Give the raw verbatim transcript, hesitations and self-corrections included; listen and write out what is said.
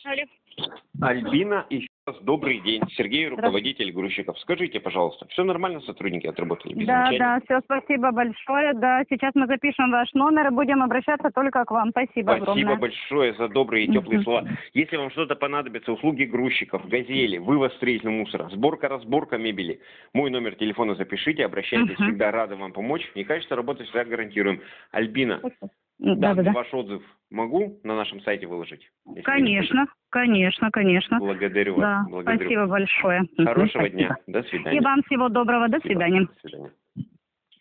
Алло. Альбина, еще раз добрый день. Сергей, руководитель грузчиков. Скажите, пожалуйста, все нормально, сотрудники отработали? Без Да, замечаний? да, все, спасибо большое. Да, сейчас мы запишем ваш номер и будем обращаться только к вам. Спасибо, Спасибо огромное. большое за добрые и теплые Мгм. слова. Если вам что-то понадобится, услуги грузчиков, газели, вывоз строительного мусора, сборка, разборка мебели, мой номер телефона запишите, обращайтесь, Мгм. всегда рады вам помочь. И качество работы всегда гарантируем. Альбина, Да, да, данный да. ваш отзыв могу на нашем сайте выложить? Если вы не Конечно, конечно, конечно. против? Благодарю вас. Да, Благодарю. спасибо большое. Мгм, Хорошего спасибо. дня. До свидания. И вам всего доброго. До Спасибо. свидания. До свидания.